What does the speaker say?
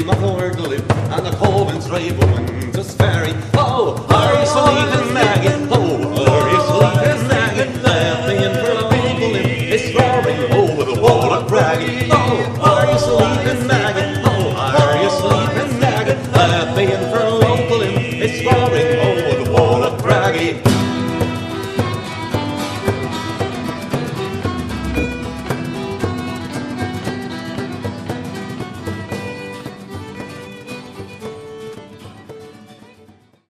my poor lip, and the Covens drive woman just fairy. Oh, hurry, so